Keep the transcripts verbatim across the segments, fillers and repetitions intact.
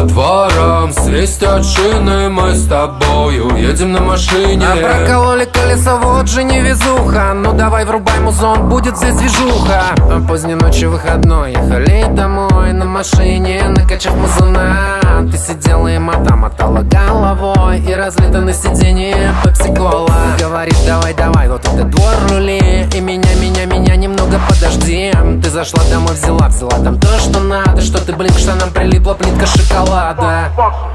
По дворам свистят шины, мы с тобою едем на машине. А прокололи колесо, вот же невезуха. Ну давай врубай музон, будет здесь движуха. А поздней ночью выходной, ехали домой на машине, накачав музона. Ты сидела и мота-мотала головой, и разлито на сиденье пепси-кола. Говорит, давай, давай, вот этот двор рули, и меня, меня, меня немного подожди. Ты зашла домой, взяла, взяла там то, что надо. Что ты, блин, к штанам прилипла плитка шоколада.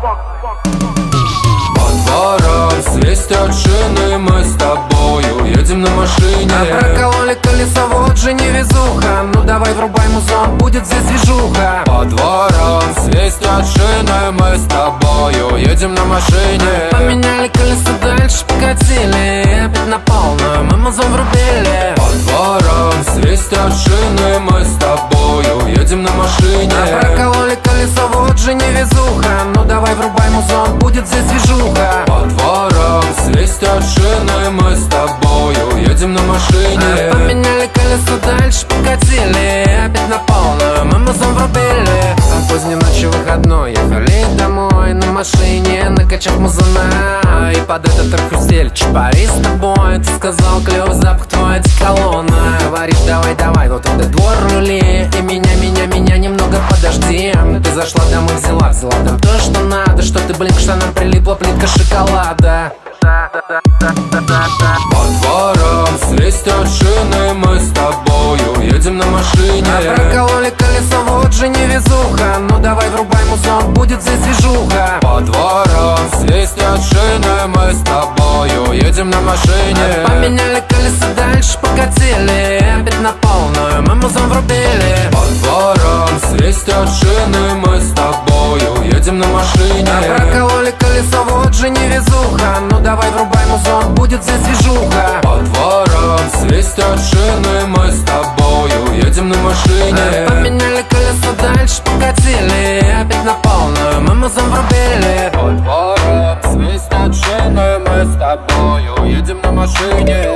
По дворам свистят шины, мы с тобою едем на машине. А прокололи колесо, вот же невезуха. Ну давай врубай музон, будет здесь движуха. По дворам свистят шины, мы с тобою едем на машине. Поменяли колесо, дальше покатили, опять на полную мы музон врубили. По дворам свистят шины, мы с тобою едем на машине. А прокололи колесо, вот же невезуха. Ну давай врубай музон, будет здесь движуха. По дворам свистят шины, мы с тобою едем на машине. Поменяли колесо, дальше покатили, опять на полную мы музон врубили. А поздней ночью выходной, ехали домой на машине, накачав музона. И под этот трек хрустели чапари с тобой. Ты сказал, клёвый запах твой одеколона. Говоришь, давай, давай, вот этот двор рули, и меня, меня, меня немного подожди. Ты зашла домой, взяла, взяла там то, что надо. Что ты, блин, к штанам прилипла плитка шоколада. По дворам свистят шины, мы с тобою едем на машине. А прокололи колесо, вот же невезуха. Ну давай врубай музон, будет здесь движуха. По дворам свистят шины, мы с тобою едем на машине. Поменяли колесо, дальше покатили, опять на полную мы музон врубили. По дворам свистят шины, мы с тобою едем на машине. А прокололи колесо, вот же невезуха. Ну давай врубай музон, будет здесь движуха. По дворам свистят шины, мы с тобою едем на машине. Поменяли колесо, дальше покатили, опять на полную мы музон врубили. По дворам свистят шины, мы с тобою едем на машине.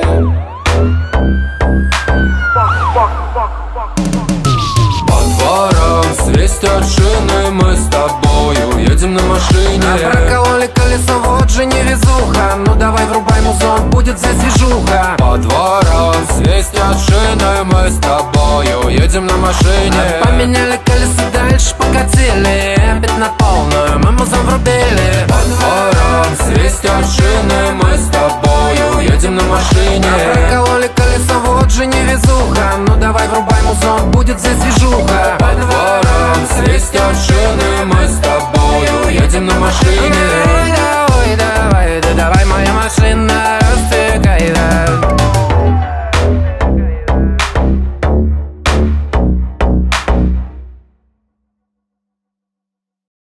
По дворам свистят шины, мы с тобою едем на машине. А прокололи колесо, вот же невезуха. Ну давай врубай музон, будет здесь движуха. По дворам свистят шины, мы с тобою едем на машине. Поменяли колесо, дальше покатили, опять на полную мы музон врубили. По дворам свистят шины, мы с тобою едем на машине. А прокололи колесо, вот же невезуха. Ну давай врубай музон, будет здесь движуха. По дворам свистят шины, мы с тобою едем на машине.